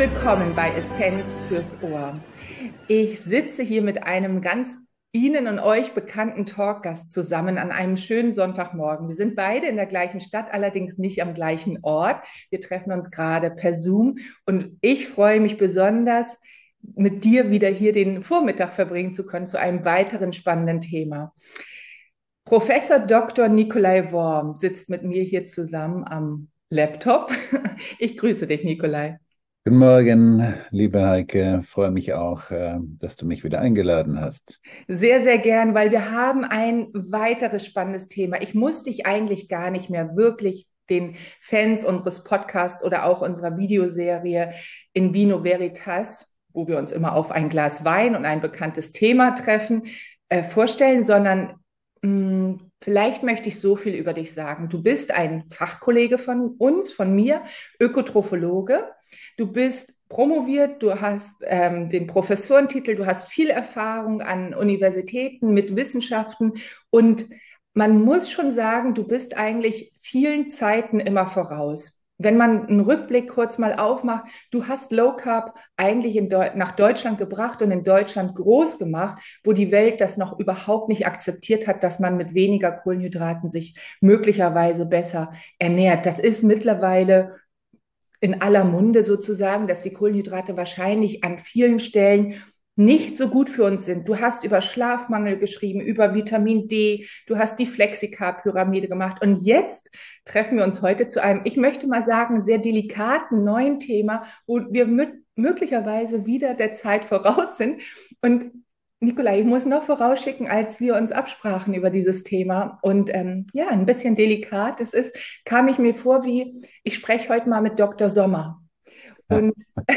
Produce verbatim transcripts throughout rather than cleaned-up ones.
willkommen bei Essenz fürs Ohr. Ich sitze hier mit einem ganz Ihnen und euch bekannten Talkgast zusammen an einem schönen Sonntagmorgen. Wir sind beide in der gleichen Stadt, allerdings nicht am gleichen Ort. Wir treffen uns gerade per Zoom und ich freue mich besonders, mit dir wieder hier den Vormittag verbringen zu können zu einem weiteren spannenden Thema. Professor Doktor Nikolai Worm sitzt mit mir hier zusammen am Laptop. Ich grüße dich, Nikolai. Guten Morgen, liebe Heike. Freue mich auch, äh, dass du mich wieder eingeladen hast. Sehr, sehr gern, weil wir haben ein weiteres spannendes Thema. Ich muss dich eigentlich gar nicht mehr wirklich den Fans unseres Podcasts oder auch unserer Videoserie In Vino Veritas, wo wir uns immer auf ein Glas Wein und ein bekanntes Thema treffen, äh, vorstellen, sondern mh, vielleicht möchte ich so viel über dich sagen. Du bist ein Fachkollege von uns, von mir, Ökotrophologe. Du bist promoviert, du hast ähm, den Professorentitel, du hast viel Erfahrung an Universitäten mit Wissenschaften und man muss schon sagen, du bist eigentlich vielen Zeiten immer voraus. Wenn man einen Rückblick kurz mal aufmacht, du hast Low Carb eigentlich in Deu- nach Deutschland gebracht und in Deutschland groß gemacht, wo die Welt das noch überhaupt nicht akzeptiert hat, dass man mit weniger Kohlenhydraten sich möglicherweise besser ernährt. Das ist mittlerweile in aller Munde sozusagen, dass die Kohlenhydrate wahrscheinlich an vielen Stellen nicht so gut für uns sind. Du hast über Schlafmangel geschrieben, über Vitamin D, du hast die Flexicarb-Pyramide gemacht und jetzt treffen wir uns heute zu einem, ich möchte mal sagen, sehr delikaten neuen Thema, wo wir möglicherweise wieder der Zeit voraus sind. Und Nikolai, ich muss noch vorausschicken, als wir uns absprachen über dieses Thema und ähm, ja, ein bisschen delikat es ist, kam ich mir vor wie, ich spreche heute mal mit Doktor Sommer. Und,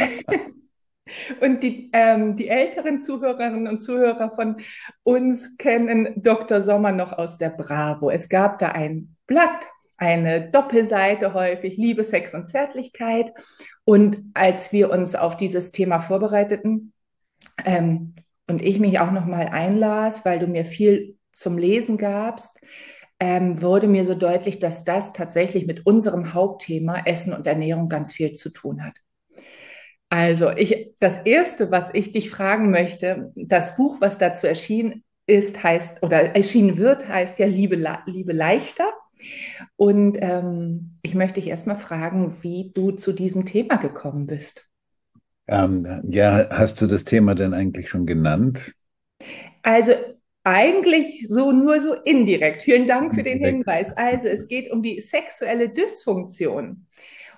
und die, ähm, die älteren Zuhörerinnen und Zuhörer von uns kennen Doktor Sommer noch aus der Bravo. Es gab da ein Blatt, eine Doppelseite häufig, Liebe, Sex und Zärtlichkeit. Und als wir uns auf dieses Thema vorbereiteten, ähm, und ich mich auch noch mal einlas, weil du mir viel zum Lesen gabst, ähm, wurde mir so deutlich, dass das tatsächlich mit unserem Hauptthema Essen und Ernährung ganz viel zu tun hat. Also ich, das Erste, was ich dich fragen möchte, das Buch, was dazu erschienen ist, heißt, oder erschienen wird, heißt ja Liebe, Liebe leichter. Und ähm, ich möchte dich erstmal fragen, wie du zu diesem Thema gekommen bist. Ähm, ja, hast du das Thema denn eigentlich schon genannt? Also eigentlich so nur so indirekt. Vielen Dank für den Direkt. Hinweis. Also es geht um die sexuelle Dysfunktion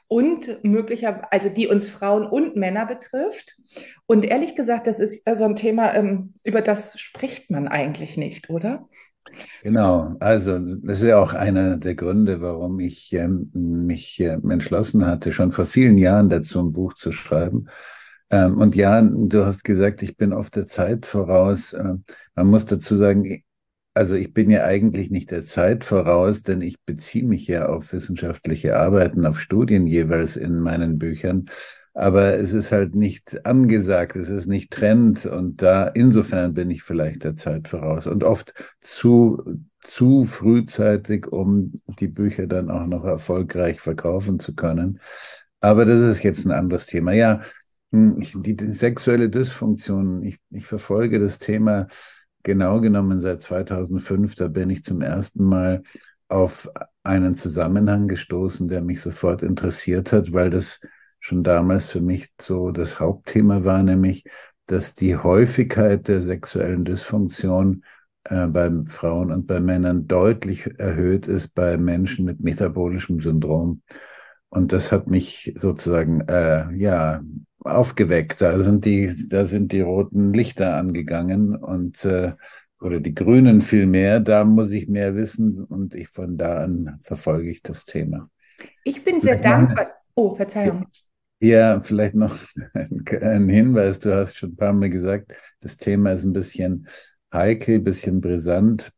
und möglicherweise, also die uns Frauen und Männer betrifft. Und ehrlich gesagt, das ist so ein Thema, ähm, über das spricht man eigentlich nicht, oder? Genau, also das ist ja auch einer der Gründe, warum ich ähm, mich äh, entschlossen hatte, schon vor vielen Jahren dazu ein Buch zu schreiben. Ähm, und ja, du hast gesagt, ich bin oft der Zeit voraus. Äh, man muss dazu sagen, also ich bin ja eigentlich nicht der Zeit voraus, denn ich beziehe mich ja auf wissenschaftliche Arbeiten, auf Studien jeweils in meinen Büchern. Aber es ist halt nicht angesagt, es ist nicht Trend und da insofern bin ich vielleicht der Zeit voraus und oft zu, zu frühzeitig, um die Bücher dann auch noch erfolgreich verkaufen zu können. Aber das ist jetzt ein anderes Thema. Ja, hm, ich, die, die sexuelle Dysfunktion, ich, ich verfolge das Thema genau genommen seit zweitausendfünf. Da bin ich zum ersten Mal auf einen Zusammenhang gestoßen, der mich sofort interessiert hat, weil das schon damals für mich so das Hauptthema war, nämlich, dass die Häufigkeit der sexuellen Dysfunktion äh, bei Frauen und bei Männern deutlich erhöht ist bei Menschen mit metabolischem Syndrom. Und das hat mich sozusagen, äh, ja, aufgeweckt. Da sind die, da sind die roten Lichter angegangen und, äh, oder die grünen vielmehr. Da muss ich mehr wissen und ich von da an verfolge ich das Thema. Ich bin sehr Vielleicht noch eine, dankbar. Oh, Verzeihung. ja, vielleicht noch ein, ein Hinweis. Du hast schon ein paar Mal gesagt, das Thema ist ein bisschen heikel, ein bisschen brisant.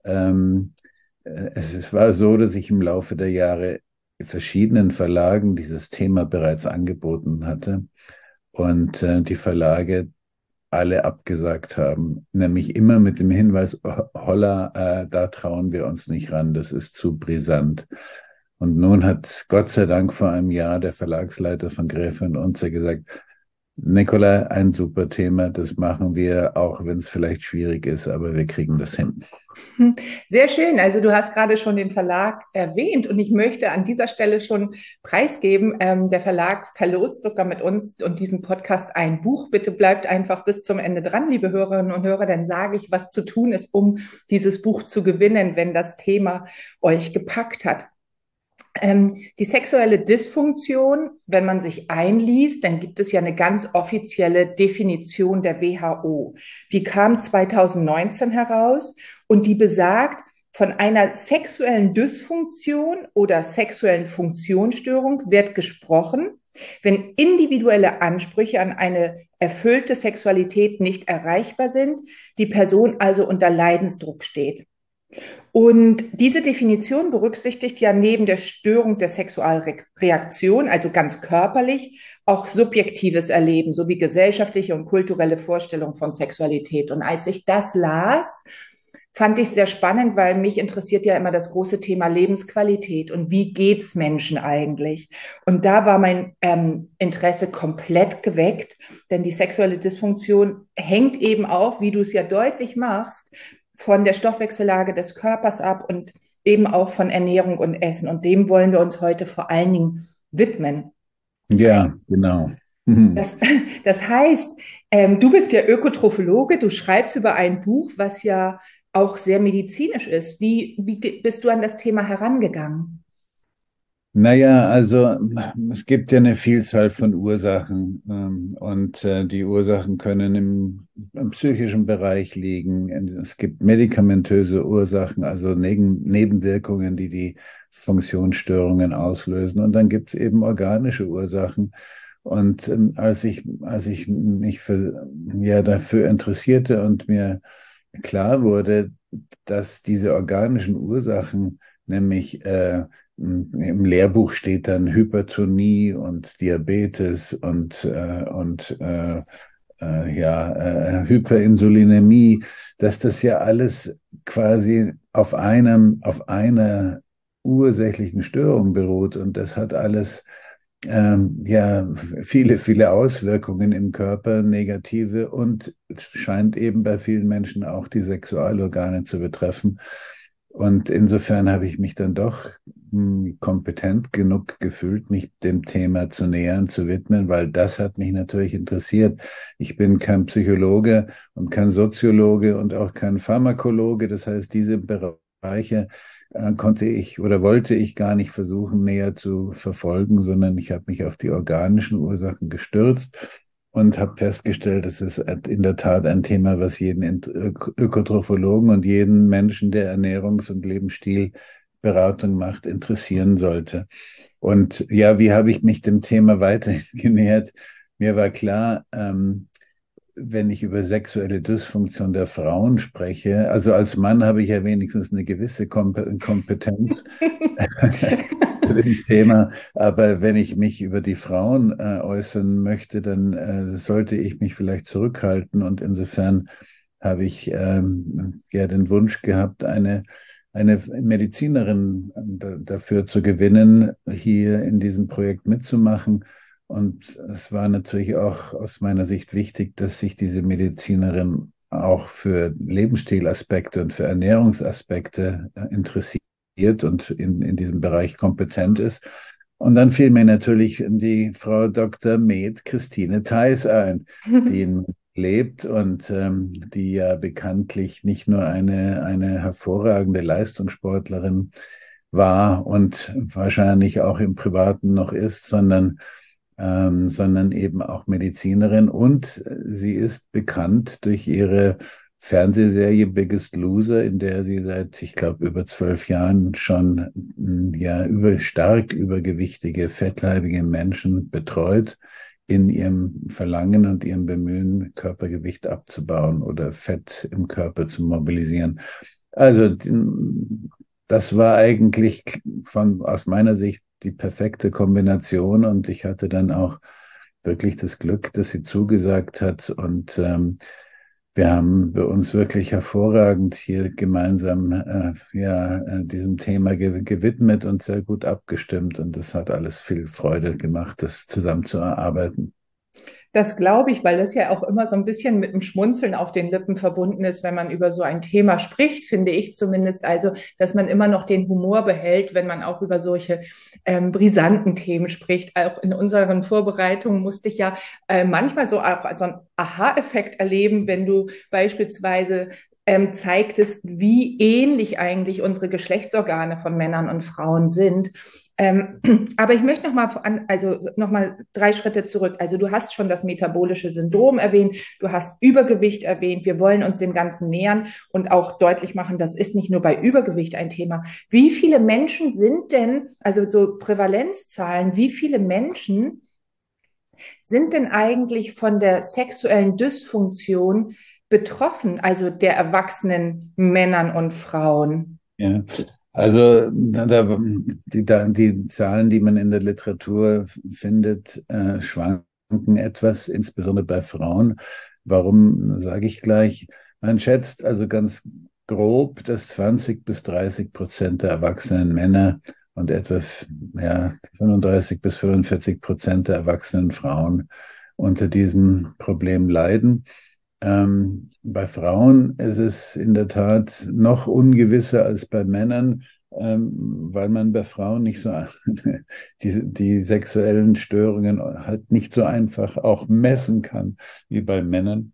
Ähm, äh, es, es war so, dass ich im Laufe der Jahre verschiedenen Verlagen dieses Thema bereits angeboten hatte und äh, die Verlage alle abgesagt haben, nämlich immer mit dem Hinweis, holla, äh, da trauen wir uns nicht ran, das ist zu brisant. Und nun hat Gott sei Dank vor einem Jahr der Verlagsleiter von Gräfe und Unzer gesagt, Nicola, ein super Thema, das machen wir, auch wenn es vielleicht schwierig ist, aber wir kriegen das hin. Sehr schön. Also du hast gerade schon den Verlag erwähnt und ich möchte an dieser Stelle schon preisgeben. Ähm, der Verlag verlost sogar mit uns und diesem Podcast ein Buch. Bitte bleibt einfach bis zum Ende dran, liebe Hörerinnen und Hörer. Dann sage ich, was zu tun ist, um dieses Buch zu gewinnen, wenn das Thema euch gepackt hat. Ähm, die sexuelle Dysfunktion, wenn man sich einliest, dann gibt es ja eine ganz offizielle Definition der W H O. Die kam zweitausendneunzehn heraus und die besagt, von einer sexuellen Dysfunktion oder sexuellen Funktionsstörung wird gesprochen, wenn individuelle Ansprüche an eine erfüllte Sexualität nicht erreichbar sind, die Person also unter Leidensdruck steht. Und diese Definition berücksichtigt ja neben der Störung der Sexualreaktion, also ganz körperlich, auch subjektives Erleben sowie gesellschaftliche und kulturelle Vorstellungen von Sexualität. Und als ich das las, fand ich sehr spannend, weil mich interessiert ja immer das große Thema Lebensqualität und wie geht's Menschen eigentlich? Und da war mein ähm, Interesse komplett geweckt, denn die sexuelle Dysfunktion hängt eben auch, wie du es ja deutlich machst, von der Stoffwechsellage des Körpers ab und eben auch von Ernährung und Essen. Und dem wollen wir uns heute vor allen Dingen widmen. Ja, genau. Mhm. Das, das heißt, ähm, du bist ja Ökotrophologe, du schreibst über ein Buch, was ja auch sehr medizinisch ist. Wie, wie bist du an das Thema herangegangen? Naja, also es gibt ja eine Vielzahl von Ursachen ähm, und äh, die Ursachen können im, im psychischen Bereich liegen. Es gibt medikamentöse Ursachen, also Neben Nebenwirkungen, die die Funktionsstörungen auslösen. Und dann gibt es eben organische Ursachen. Und ähm, als ich, als ich mich für, ja, dafür interessierte und mir klar wurde, dass diese organischen Ursachen, nämlich äh, im Lehrbuch steht dann Hypertonie und Diabetes und, äh, und äh, äh, ja, äh, Hyperinsulinämie, dass das ja alles quasi auf einem, auf einer ursächlichen Störung beruht. Und das hat alles ähm, ja viele, viele Auswirkungen im Körper, negative, und scheint eben bei vielen Menschen auch die Sexualorgane zu betreffen. Und insofern habe ich mich dann doch hm, kompetent genug gefühlt, mich dem Thema zu nähern, zu widmen, weil das hat mich natürlich interessiert. Ich bin kein Psychologe und kein Soziologe und auch kein Pharmakologe. Das heißt, diese Bereiche äh, konnte ich oder wollte ich gar nicht versuchen, näher zu verfolgen, sondern ich habe mich auf die organischen Ursachen gestürzt und habe festgestellt, es ist in der Tat ein Thema, was jeden Ökotrophologen und jeden Menschen, der Ernährungs- und Lebensstilberatung macht, interessieren sollte. Und ja, wie habe ich mich dem Thema weiterhin genähert? Mir war klar, ähm, wenn ich über sexuelle Dysfunktion der Frauen spreche, also als Mann habe ich ja wenigstens eine gewisse Kompetenz zu dem Thema, aber wenn ich mich über die Frauen äh, äußern möchte, dann äh, sollte ich mich vielleicht zurückhalten, und insofern habe ich ähm, ja den Wunsch gehabt, eine eine Medizinerin äh, dafür zu gewinnen, hier in diesem Projekt mitzumachen. Und es war natürlich auch aus meiner Sicht wichtig, dass sich diese Medizinerin auch für Lebensstilaspekte und für Ernährungsaspekte äh, interessiert und in, in diesem Bereich kompetent ist. Und dann fiel mir natürlich die Frau Doktor Med Christine Theis ein, die in lebt und ähm, die ja bekanntlich nicht nur eine, eine hervorragende Leistungssportlerin war und wahrscheinlich auch im Privaten noch ist, sondern ähm, sondern eben auch Medizinerin, und sie ist bekannt durch ihre Fernsehserie Biggest Loser, in der sie seit, ich glaube, über zwölf Jahren schon mh, ja über stark übergewichtige, fettleibige Menschen betreut in ihrem Verlangen und ihrem Bemühen, Körpergewicht abzubauen oder Fett im Körper zu mobilisieren. Also das war eigentlich von, aus meiner Sicht die perfekte Kombination, und ich hatte dann auch wirklich das Glück, dass sie zugesagt hat, und ähm, wir haben bei uns wirklich hervorragend hier gemeinsam äh, ja, äh, diesem Thema ge gewidmet und sehr gut abgestimmt. Und das hat alles viel Freude gemacht, das zusammen zu erarbeiten. Das glaube ich, weil das ja auch immer so ein bisschen mit einem Schmunzeln auf den Lippen verbunden ist, wenn man über so ein Thema spricht, finde ich zumindest. Also, dass man immer noch den Humor behält, wenn man auch über solche ähm, brisanten Themen spricht. Auch in unseren Vorbereitungen musste ich ja äh, manchmal so auch so einen Aha-Effekt erleben, wenn du beispielsweise ähm, zeigtest, wie ähnlich eigentlich unsere Geschlechtsorgane von Männern und Frauen sind. Ähm, aber ich möchte noch mal an, also noch mal drei Schritte zurück. Also du hast schon das metabolische Syndrom erwähnt, du hast Übergewicht erwähnt. Wir wollen uns dem Ganzen nähern und auch deutlich machen, das ist nicht nur bei Übergewicht ein Thema. Wie viele Menschen sind denn, also so Prävalenzzahlen, wie viele Menschen sind denn eigentlich von der sexuellen Dysfunktion betroffen, also der erwachsenen Männern und Frauen? Ja. Also da, da, die, da, die Zahlen, die man in der Literatur findet, äh, schwanken etwas, insbesondere bei Frauen. Warum, sage ich gleich. Man schätzt also ganz grob, dass zwanzig bis dreißig Prozent der erwachsenen Männer und etwa ja, fünfunddreißig bis fünfundvierzig Prozent der erwachsenen Frauen unter diesem Problem leiden. Ähm, bei Frauen ist es in der Tat noch ungewisser als bei Männern, ähm, weil man bei Frauen nicht so die, die sexuellen Störungen halt nicht so einfach auch messen kann wie bei Männern.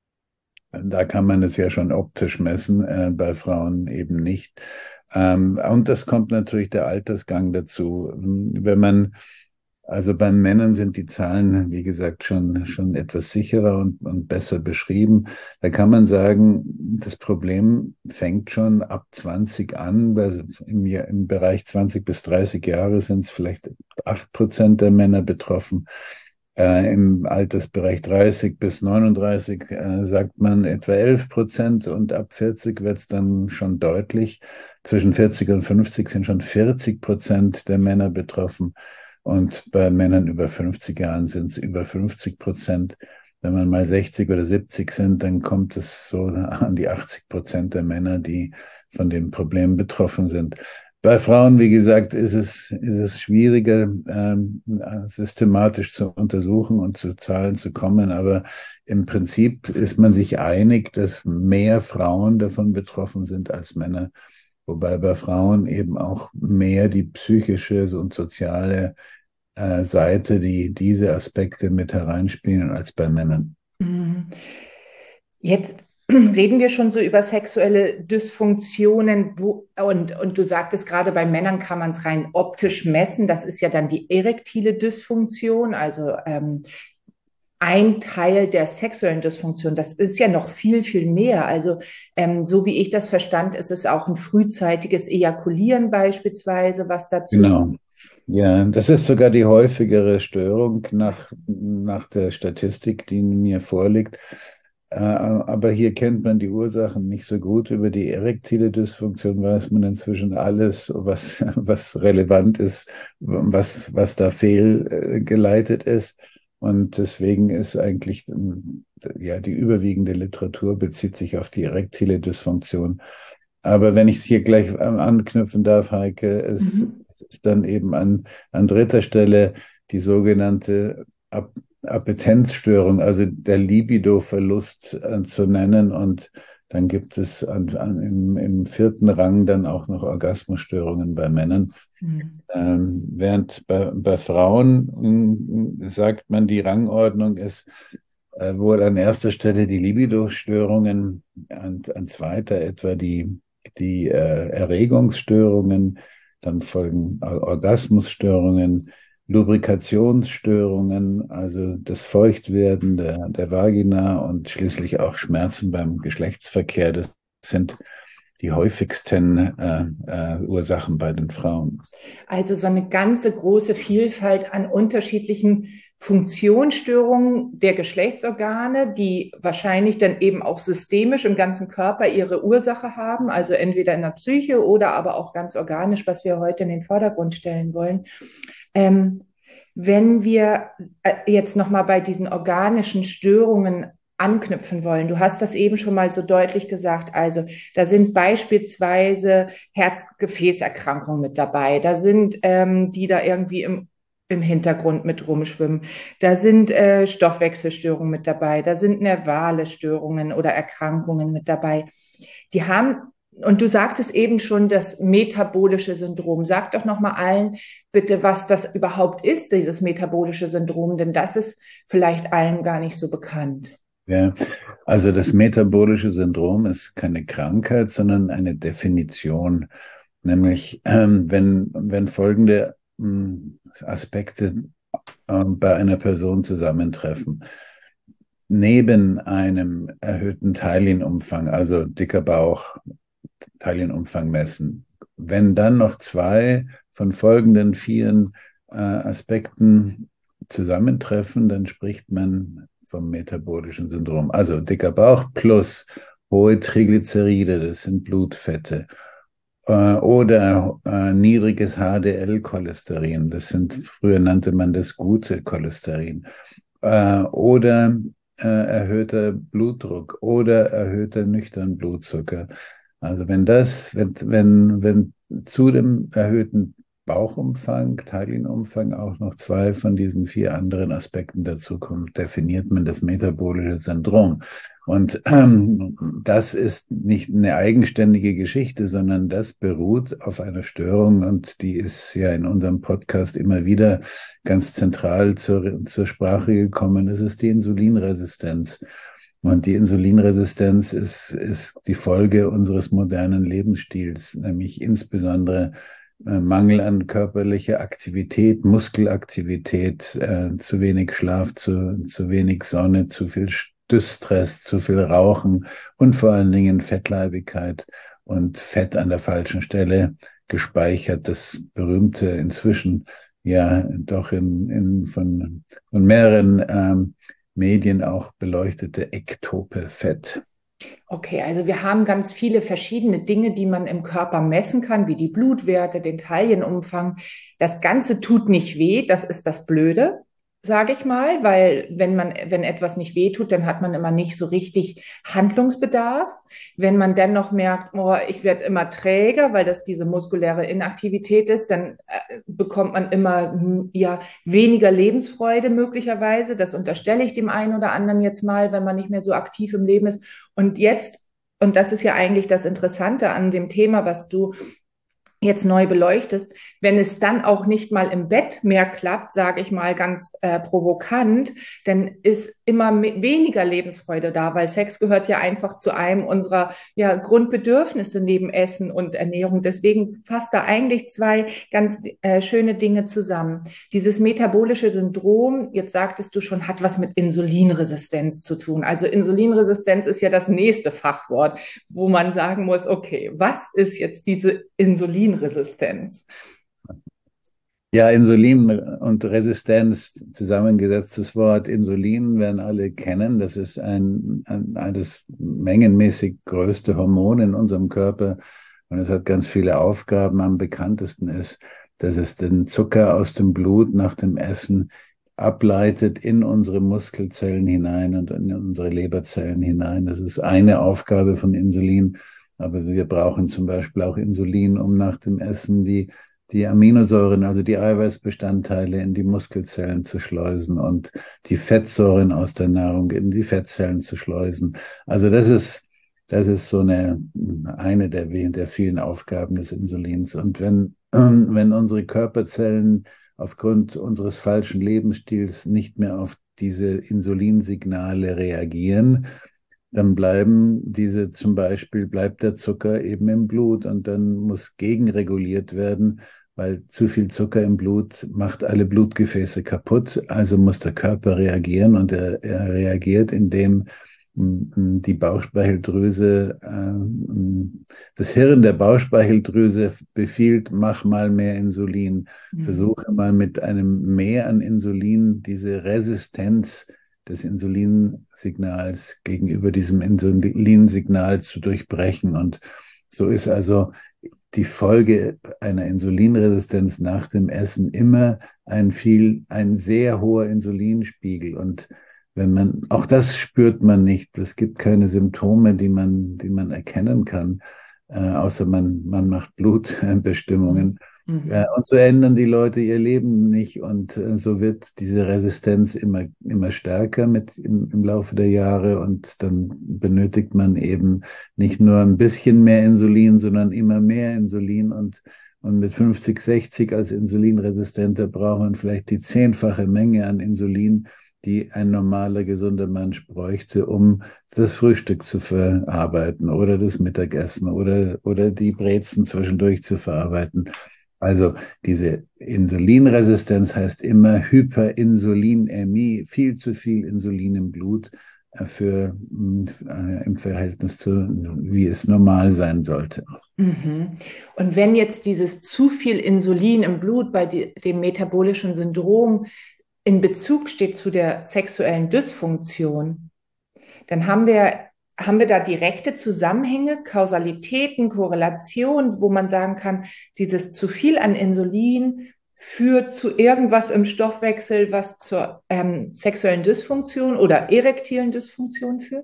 Da kann man es ja schon optisch messen, äh, bei Frauen eben nicht. Ähm, und das kommt natürlich der Altersgang dazu. Wenn man also bei Männern sind die Zahlen, wie gesagt, schon, schon etwas sicherer und, und besser beschrieben. Da kann man sagen, das Problem fängt schon ab zwanzig an. Also im, im Bereich zwanzig bis dreißig Jahre sind es vielleicht acht Prozent der Männer betroffen. Äh, Im Altersbereich dreißig bis neununddreißig äh, sagt man etwa elf Prozent und ab vierzig wird es dann schon deutlich. Zwischen vierzig und fünfzig sind schon vierzig Prozent der Männer betroffen. Und bei Männern über fünfzig Jahren sind es über fünfzig Prozent. Wenn man mal sechzig oder siebzig sind, dann kommt es so an die achtzig Prozent der Männer, die von dem Problem betroffen sind. Bei Frauen, wie gesagt, ist es, ist es schwieriger, ähm, systematisch zu untersuchen und zu Zahlen zu kommen. Aber im Prinzip ist man sich einig, dass mehr Frauen davon betroffen sind als Männer. Wobei bei Frauen eben auch mehr die psychische und soziale äh, Seite, die diese Aspekte mit hereinspielen, als bei Männern. Mhm. Jetzt reden wir schon so über sexuelle Dysfunktionen, wo, und, und du sagtest gerade, bei Männern kann man es rein optisch messen. Das ist ja dann die erektile Dysfunktion, also ähm, ein Teil der sexuellen Dysfunktion. Das ist ja noch viel, viel mehr. Also ähm, so wie ich das verstand, ist es auch ein frühzeitiges Ejakulieren beispielsweise, was dazu. Genau. Ja, das ist sogar die häufigere Störung nach, nach der Statistik, die mir vorliegt. Äh, aber hier kennt man die Ursachen nicht so gut. Über die erektile Dysfunktion weiß man inzwischen alles, was, was relevant ist, was, was da fehlgeleitet ist. Und deswegen ist eigentlich, ja, die überwiegende Literatur bezieht sich auf die erektile Dysfunktion. Aber wenn ich hier gleich anknüpfen darf, Heike, es Mhm. ist dann eben an, an dritter Stelle die sogenannte Ap Appetenzstörung, also der Libido-Verlust äh, zu nennen. Und dann gibt es an, an, im, im vierten Rang dann auch noch Orgasmusstörungen bei Männern. Mhm. Ähm, während bei, bei Frauen mh, sagt man, die Rangordnung ist äh, wohl an erster Stelle die Libido-Störungen, an, an zweiter etwa die, die äh, Erregungsstörungen, dann folgen Orgasmusstörungen, Lubrikationsstörungen, also das Feuchtwerden der, der Vagina und schließlich auch Schmerzen beim Geschlechtsverkehr. Das sind die häufigsten äh, äh, Ursachen bei den Frauen. Also so eine ganze große Vielfalt an unterschiedlichen Funktionsstörungen der Geschlechtsorgane, die wahrscheinlich dann eben auch systemisch im ganzen Körper ihre Ursache haben, also entweder in der Psyche oder aber auch ganz organisch, was wir heute in den Vordergrund stellen wollen. Ähm, wenn wir äh, jetzt nochmal bei diesen organischen Störungen anknüpfen wollen. Du hast das eben schon mal so deutlich gesagt. Also da sind beispielsweise Herzgefäßerkrankungen mit dabei. Da sind ähm, die da irgendwie im im Hintergrund mit rumschwimmen. Da sind äh, Stoffwechselstörungen mit dabei. Da sind nervale Störungen oder Erkrankungen mit dabei. Die haben, und du sagtest eben schon, das metabolische Syndrom. Sag doch noch mal allen bitte, was das überhaupt ist, dieses metabolische Syndrom, denn das ist vielleicht allen gar nicht so bekannt. Ja, also das metabolische Syndrom ist keine Krankheit, sondern eine Definition. Nämlich, ähm, wenn, wenn folgende ähm, Aspekte ähm, bei einer Person zusammentreffen. Neben einem erhöhten Teilchenumfang, also dicker Bauch, Teilchenumfang messen. Wenn dann noch zwei von folgenden vier äh, Aspekten zusammentreffen, dann spricht man vom metabolischen Syndrom. Also dicker Bauch plus hohe Triglyceride, das sind Blutfette, äh, oder äh, niedriges H D L-Cholesterin, das sind, früher nannte man das gute Cholesterin, äh, oder äh, erhöhter Blutdruck oder erhöhter nüchtern Blutzucker. Also wenn das, wenn, wenn, wenn zu dem erhöhten Bauchumfang, Teilchenumfang auch noch zwei von diesen vier anderen Aspekten dazukommen, definiert man das metabolische Syndrom. Und ähm, das ist nicht eine eigenständige Geschichte, sondern das beruht auf einer Störung und die ist ja in unserem Podcast immer wieder ganz zentral zur, zur Sprache gekommen. Das ist die Insulinresistenz. Und die Insulinresistenz ist, ist die Folge unseres modernen Lebensstils, nämlich insbesondere äh, Mangel an körperlicher Aktivität, Muskelaktivität, äh, zu wenig Schlaf, zu, zu wenig Sonne, zu viel Stress, zu viel Rauchen und vor allen Dingen Fettleibigkeit und Fett an der falschen Stelle gespeichert. Das berühmte inzwischen ja doch in, in von, von mehreren ähm, Medien auch beleuchtete ektope Fett. Okay, also wir haben ganz viele verschiedene Dinge, die man im Körper messen kann, wie die Blutwerte, den Taillenumfang. Das Ganze tut nicht weh, das ist das Blöde, sage ich mal, weil wenn man, wenn etwas nicht weh tut, dann hat man immer nicht so richtig Handlungsbedarf. Wenn man dann noch merkt, oh, ich werde immer träger, weil das diese muskuläre Inaktivität ist, dann äh, bekommt man immer hm, ja weniger Lebensfreude möglicherweise. Das unterstelle ich dem einen oder anderen jetzt mal, wenn man nicht mehr so aktiv im Leben ist. Und jetzt, und das ist ja eigentlich das Interessante an dem Thema, was du jetzt neu beleuchtest, wenn es dann auch nicht mal im Bett mehr klappt, sage ich mal ganz äh, provokant, dann ist immer weniger Lebensfreude da, weil Sex gehört ja einfach zu einem unserer ja, Grundbedürfnisse neben Essen und Ernährung. Deswegen fasst da eigentlich zwei ganz äh, schöne Dinge zusammen. Dieses metabolische Syndrom, jetzt sagtest du schon, hat was mit Insulinresistenz zu tun. Also Insulinresistenz ist ja das nächste Fachwort, wo man sagen muss, okay, was ist jetzt diese Insulinresistenz? Insulinresistenz. Ja, Insulin und Resistenz, zusammengesetztes Wort. Insulin werden alle kennen. Das ist ein, ein, ein das mengenmäßig größte Hormon in unserem Körper. Und es hat ganz viele Aufgaben. Am bekanntesten ist, dass es den Zucker aus dem Blut nach dem Essen ableitet in unsere Muskelzellen hinein und in unsere Leberzellen hinein. Das ist eine Aufgabe von Insulin. Aber wir brauchen zum Beispiel auch Insulin, um nach dem Essen die, die Aminosäuren, also die Eiweißbestandteile in die Muskelzellen zu schleusen und die Fettsäuren aus der Nahrung in die Fettzellen zu schleusen. Also das ist, das ist so eine, eine der, der vielen Aufgaben des Insulins. Und wenn, wenn unsere Körperzellen aufgrund unseres falschen Lebensstils nicht mehr auf diese Insulinsignale reagieren, dann bleiben diese zum Beispiel, bleibt der Zucker eben im Blut und dann muss gegenreguliert werden, weil zu viel Zucker im Blut macht alle Blutgefäße kaputt. Also muss der Körper reagieren und er, er reagiert, indem die Bauchspeicheldrüse, das Hirn der Bauchspeicheldrüse befiehlt, mach mal mehr Insulin. Mhm. Versuche mal mit einem Mehr an Insulin diese Resistenz des Insulinsignals gegenüber diesem Insulinsignal zu durchbrechen. Und so ist also die Folge einer Insulinresistenz nach dem Essen immer ein viel, ein sehr hoher Insulinspiegel. Und wenn man, auch das spürt man nicht. Es gibt keine Symptome, die man, die man erkennen kann, äh, außer man, man macht Blutbestimmungen. Äh, Mhm. und so ändern die Leute ihr Leben nicht. Und äh, so wird diese Resistenz immer, immer stärker mit im, im Laufe der Jahre. Und dann benötigt man eben nicht nur ein bisschen mehr Insulin, sondern immer mehr Insulin. Und, und mit fünfzig, sechzig als Insulinresistenter braucht man vielleicht die zehnfache Menge an Insulin, die ein normaler, gesunder Mensch bräuchte, um das Frühstück zu verarbeiten oder das Mittagessen oder, oder die Brezen zwischendurch zu verarbeiten. Also diese Insulinresistenz heißt immer Hyperinsulinämie, viel zu viel Insulin im Blut äh, für, äh, im Verhältnis zu, wie es normal sein sollte. Mhm. Und wenn jetzt dieses zu viel Insulin im Blut bei die, dem metabolischen Syndrom in Bezug steht zu der sexuellen Dysfunktion, dann haben wir, haben wir da direkte Zusammenhänge, Kausalitäten, Korrelationen, wo man sagen kann, dieses zu viel an Insulin führt zu irgendwas im Stoffwechsel, was zur ähm, sexuellen Dysfunktion oder erektilen Dysfunktion führt?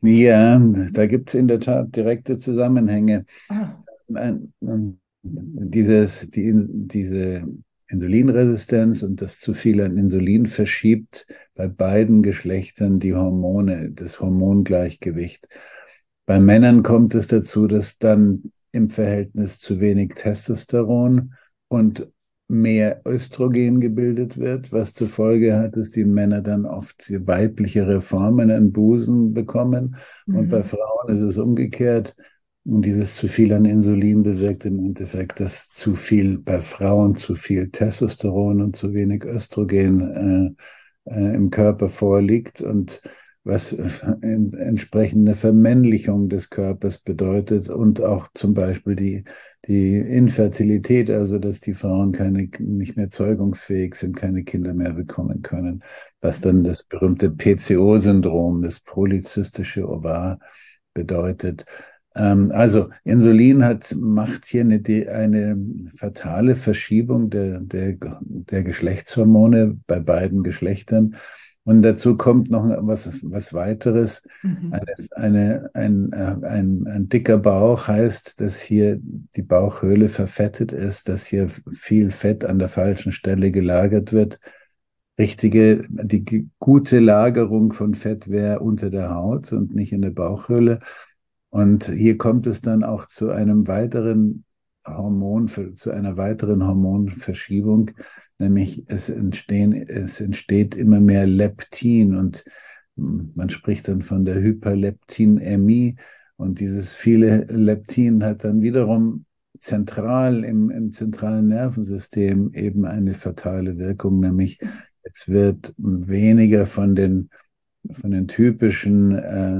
Ja, da gibt es in der Tat direkte Zusammenhänge. Ah. Ein- ein- Dieses, die, diese Insulinresistenz und das zu viel an Insulin verschiebt bei beiden Geschlechtern die Hormone, das Hormongleichgewicht. Bei Männern kommt es dazu, dass dann im Verhältnis zu wenig Testosteron und mehr Östrogen gebildet wird, was zur Folge hat, dass die Männer dann oft weiblichere Formen an Busen bekommen. Und bei Mhm. Frauen ist es umgekehrt. Und dieses zu viel an Insulin bewirkt im Endeffekt, dass zu viel bei Frauen zu viel Testosteron und zu wenig Östrogen äh, äh, im Körper vorliegt und was in, entsprechende Vermännlichung des Körpers bedeutet und auch zum Beispiel die, die Infertilität, also dass die Frauen keine, nicht mehr zeugungsfähig sind, keine Kinder mehr bekommen können, was dann das berühmte P C O-Syndrom, das polyzystische Ovar bedeutet. Ähm, also Insulin hat, macht hier eine, die- eine fatale Verschiebung der, der, der Geschlechtshormone bei beiden Geschlechtern. Und dazu kommt noch was, was weiteres. Eine, Mhm. eine, ein, äh, ein, ein dicker Bauch heißt, dass hier die Bauchhöhle verfettet ist, dass hier viel Fett an der falschen Stelle gelagert wird. Richtige, die g- gute Lagerung von Fett wäre unter der Haut und nicht in der Bauchhöhle. Und hier kommt es dann auch zu einem weiteren Hormon, zu einer weiteren Hormonverschiebung, nämlich es entstehen, es entsteht immer mehr Leptin und hm, man spricht dann von der Hyperleptinämie und dieses viele Leptin hat dann wiederum zentral im, im zentralen Nervensystem eben eine fatale Wirkung, nämlich es wird weniger von den von den typischen äh,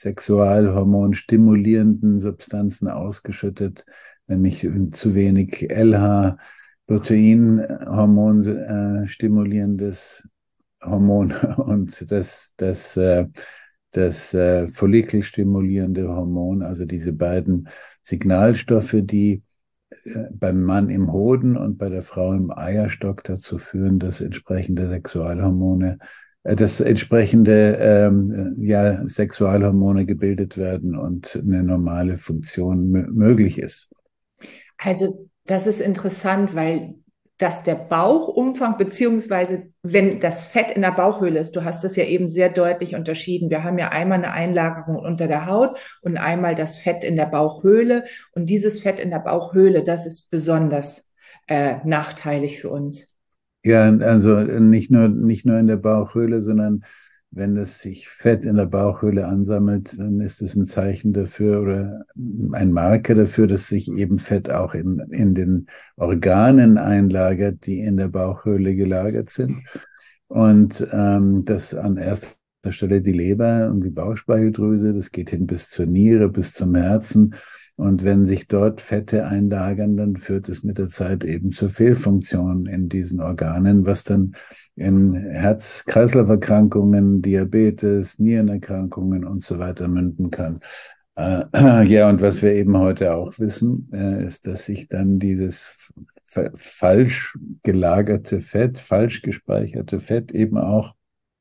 sexualhormonstimulierenden Substanzen ausgeschüttet, nämlich zu wenig L H, Proteinhormon äh, stimulierendes Hormon und das, das, äh, das äh, follikelstimulierende Hormon, also diese beiden Signalstoffe, die äh, beim Mann im Hoden und bei der Frau im Eierstock dazu führen, dass entsprechende Sexualhormone, äh, dass entsprechende ähm, ja, Sexualhormone gebildet werden und eine normale Funktion mö- möglich ist. Also das ist interessant, weil dass der Bauchumfang, beziehungsweise wenn das Fett in der Bauchhöhle ist, du hast das ja eben sehr deutlich unterschieden. Wir haben ja einmal eine Einlagerung unter der Haut und einmal das Fett in der Bauchhöhle. Und dieses Fett in der Bauchhöhle, das ist besonders äh, nachteilig für uns. Ja, also nicht nur, nicht nur in der Bauchhöhle, sondern wenn es sich Fett in der Bauchhöhle ansammelt, dann ist es ein Zeichen dafür oder ein Marker dafür, dass sich eben Fett auch in, in den Organen einlagert, die in der Bauchhöhle gelagert sind. Und ähm, das an erster Stelle die Leber und die Bauchspeicheldrüse, das geht hin bis zur Niere, bis zum Herzen. Und wenn sich dort Fette einlagern, dann führt es mit der Zeit eben zur Fehlfunktion in diesen Organen, was dann in Herz-Kreislauf-Erkrankungen, Diabetes, Nierenerkrankungen und so weiter münden kann. Äh, ja, und was wir eben heute auch wissen, äh, ist, dass sich dann dieses fa- falsch gelagerte Fett, falsch gespeicherte Fett eben auch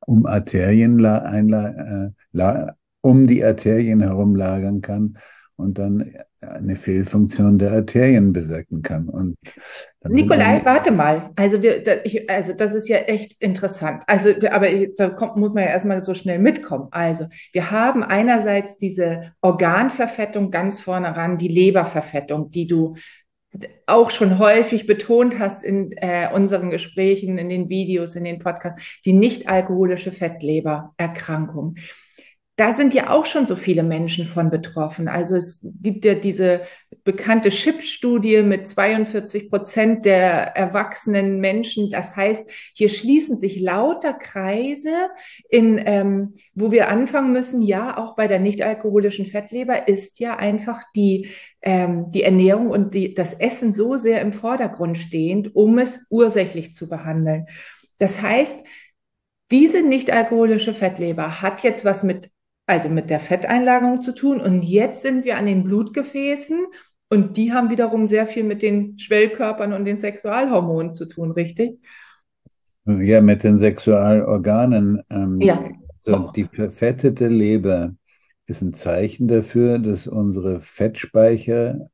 um Arterien la, einla, äh, la, um die Arterien herum lagern kann und dann eine Fehlfunktion der Arterien bewirken kann. Und dann sind Nikolai, eigentlich, warte mal. Also wir, da, ich, also das ist ja echt interessant. Also, aber da kommt, muss man ja erstmal so schnell mitkommen. Also, wir haben einerseits diese Organverfettung ganz vorne ran, die Leberverfettung, die du auch schon häufig betont hast in äh, unseren Gesprächen, in den Videos, in den Podcasts, die nicht alkoholische Fettlebererkrankung. Da sind ja auch schon so viele Menschen von betroffen. Also es gibt ja diese bekannte Chip-Studie mit zweiundvierzig Prozent der erwachsenen Menschen. Das heißt, hier schließen sich lauter Kreise, in, ähm, wo wir anfangen müssen. Ja, auch bei der nicht-alkoholischen Fettleber ist ja einfach die, ähm, die Ernährung und die, das Essen so sehr im Vordergrund stehend, um es ursächlich zu behandeln. Das heißt, diese nicht-alkoholische Fettleber hat jetzt was mit, also mit der Fetteinlagerung zu tun. Und jetzt sind wir an den Blutgefäßen und die haben wiederum sehr viel mit den Schwellkörpern und den Sexualhormonen zu tun, richtig? ja, mit den Sexualorganen, ähm, Ja. so die verfettete Leber ist ein Zeichen dafür, dass unsere Fettspeicherung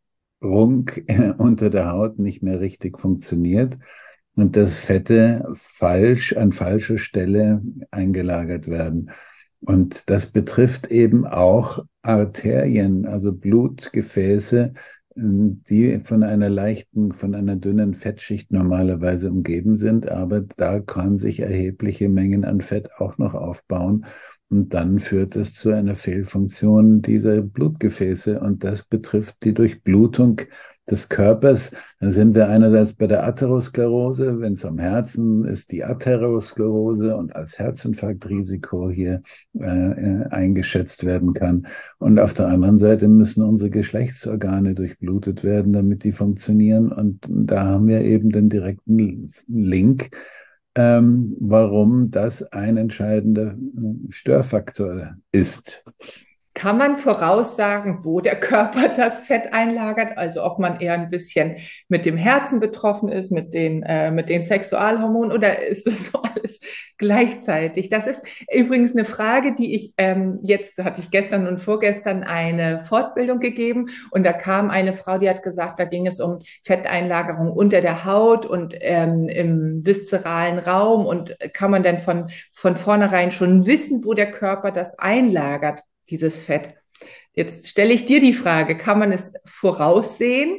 unter der Haut nicht mehr richtig funktioniert und dass Fette falsch an falscher Stelle eingelagert werden. Und das betrifft eben auch Arterien, also Blutgefäße, die von einer leichten, von einer dünnen Fettschicht normalerweise umgeben sind, aber da kann sich erhebliche Mengen an Fett auch noch aufbauen. Und dann führt es zu einer Fehlfunktion dieser Blutgefäße. Und das betrifft die Durchblutung des Körpers. Da sind wir einerseits bei der Atherosklerose, wenn es am Herzen ist, die Atherosklerose und als Herzinfarktrisiko hier äh, äh, eingeschätzt werden kann. Und auf der anderen Seite müssen unsere Geschlechtsorgane durchblutet werden, damit die funktionieren. Und da haben wir eben den direkten Link, ähm, warum das ein entscheidender Störfaktor ist. Kann man voraussagen, wo der Körper das Fett einlagert? Also ob man eher ein bisschen mit dem Herzen betroffen ist, mit den, äh, mit den Sexualhormonen oder ist es so alles gleichzeitig? Das ist übrigens eine Frage, die ich ähm, jetzt, da hatte ich gestern und vorgestern eine Fortbildung gegeben und da kam eine Frau, die hat gesagt, da ging es um Fetteinlagerung unter der Haut und ähm, im viszeralen Raum und kann man denn von, von vornherein schon wissen, wo der Körper das einlagert? Dieses Fett. Jetzt stelle ich dir die Frage, kann man es voraussehen?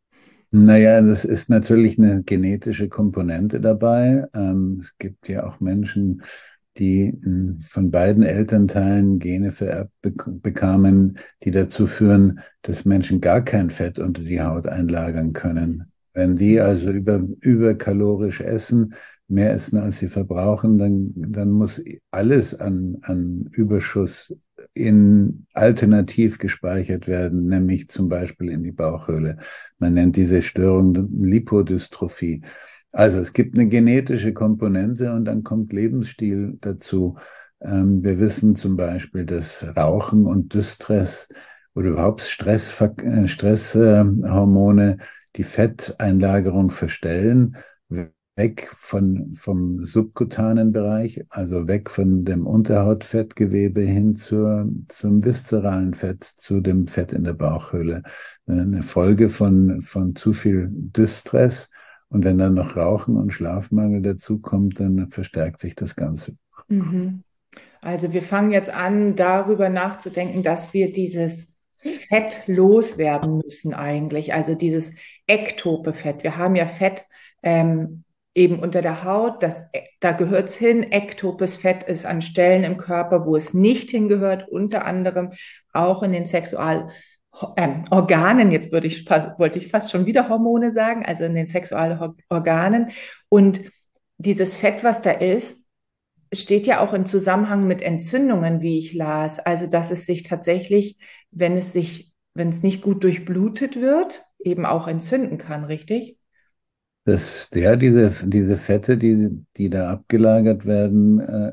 Naja, das ist natürlich eine genetische Komponente dabei. Ähm, es gibt ja auch Menschen, die mh, von beiden Elternteilen Gene vererbt bek bekamen, die dazu führen, dass Menschen gar kein Fett unter die Haut einlagern können. Wenn die also über, überkalorisch essen, mehr essen, als sie verbrauchen, dann, dann muss alles an, an Überschuss in alternativ gespeichert werden, nämlich zum Beispiel in die Bauchhöhle. Man nennt diese Störung Lipodystrophie. Also es gibt eine genetische Komponente und dann kommt Lebensstil dazu. Ähm, wir wissen zum Beispiel, dass Rauchen und Distress oder überhaupt Stress, äh, Stresshormone die Fetteinlagerung verstellen, weg von, vom subkutanen Bereich, also weg von dem Unterhautfettgewebe hin zur, zum viszeralen Fett, zu dem Fett in der Bauchhöhle. Eine Folge von, von zu viel Distress. Und wenn dann noch Rauchen und Schlafmangel dazukommt, dann verstärkt sich das Ganze. Mhm. Also wir fangen jetzt an, darüber nachzudenken, dass wir dieses Fett loswerden müssen eigentlich. Also dieses ektope Fett. Wir haben ja Fett ähm, eben unter der Haut, das, da gehört es hin. Ektopes Fett ist an Stellen im Körper, wo es nicht hingehört, unter anderem auch in den Sexual ähm, Organen, jetzt würde ich, wollte ich fast schon wieder Hormone sagen, also in den Sexualorganen. Und dieses Fett, was da ist, steht ja auch in Zusammenhang mit Entzündungen, wie ich las. Also, dass es sich tatsächlich, wenn es sich, wenn es nicht gut durchblutet wird, eben auch entzünden kann, richtig? Das, ja, diese, diese Fette, die, die da abgelagert werden, äh,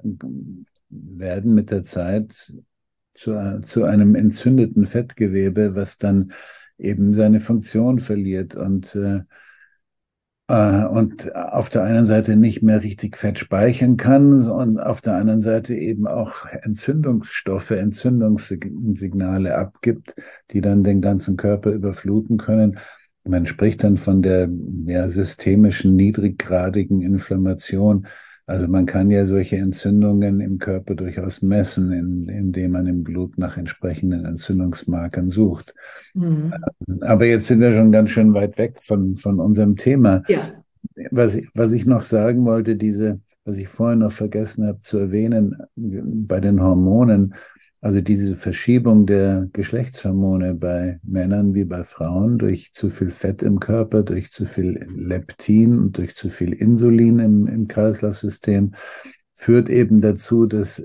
werden mit der Zeit zu, zu einem entzündeten Fettgewebe, was dann eben seine Funktion verliert. Und äh, äh, und auf der einen Seite nicht mehr richtig Fett speichern kann und auf der anderen Seite eben auch Entzündungsstoffe, Entzündungssignale abgibt, die dann den ganzen Körper überfluten können. Man spricht dann von der ja, systemischen, niedriggradigen Inflammation. Also man kann ja solche Entzündungen im Körper durchaus messen, in, indem man im Blut nach entsprechenden Entzündungsmarkern sucht. Mhm. Aber jetzt sind wir schon ganz schön weit weg von, von unserem Thema. Ja. Was, ich- was ich noch sagen wollte, diese, was ich vorhin noch vergessen habe zu erwähnen, bei den Hormonen, also diese Verschiebung der Geschlechtshormone bei Männern wie bei Frauen durch zu viel Fett im Körper, durch zu viel Leptin und durch zu viel Insulin im, im Kreislaufsystem, führt eben dazu, dass,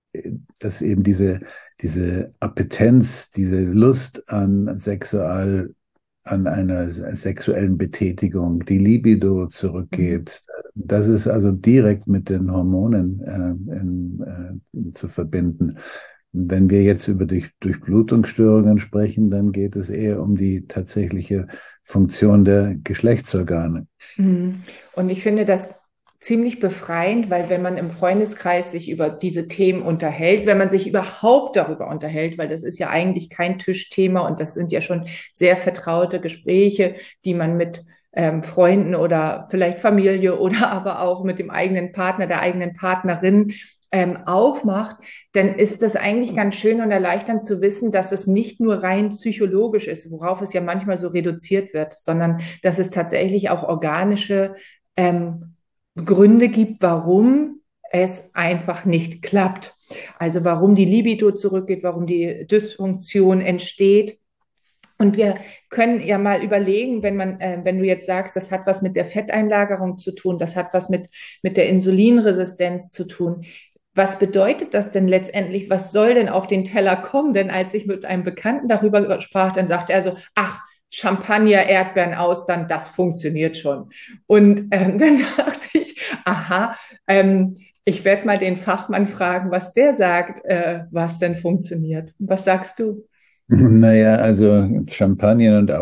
dass eben diese, diese Appetenz, diese Lust an Sexual an einer sexuellen Betätigung, die Libido Mhm. zurückgeht. Das ist also direkt mit den Hormonen äh, in, äh, zu verbinden. Wenn wir jetzt über die Durchblutungsstörungen sprechen, dann geht es eher um die tatsächliche Funktion der Geschlechtsorgane. Mhm. Und ich finde das ziemlich befreiend, weil wenn man im Freundeskreis sich über diese Themen unterhält, wenn man sich überhaupt darüber unterhält, weil das ist ja eigentlich kein Tischthema und das sind ja schon sehr vertraute Gespräche, die man mit ähm, Freunden oder vielleicht Familie oder aber auch mit dem eigenen Partner, der eigenen Partnerin ähm, aufmacht, dann ist das eigentlich ganz schön und erleichternd zu wissen, dass es nicht nur rein psychologisch ist, worauf es ja manchmal so reduziert wird, sondern dass es tatsächlich auch organische ähm, Gründe gibt, warum es einfach nicht klappt. Also warum die Libido zurückgeht, warum die Dysfunktion entsteht. Und wir können ja mal überlegen, wenn man, äh, wenn du jetzt sagst, das hat was mit der Fetteinlagerung zu tun, das hat was mit, mit der Insulinresistenz zu tun. Was bedeutet das denn letztendlich? Was soll denn auf den Teller kommen? Denn als ich mit einem Bekannten darüber sprach, dann sagte er so, ach, Champagner, Erdbeeren, Austern, das funktioniert schon. Und ähm, dann dachte ich, aha, ähm, ich werde mal den Fachmann fragen, was der sagt, äh, was denn funktioniert. Was sagst du? Naja, also Champagner und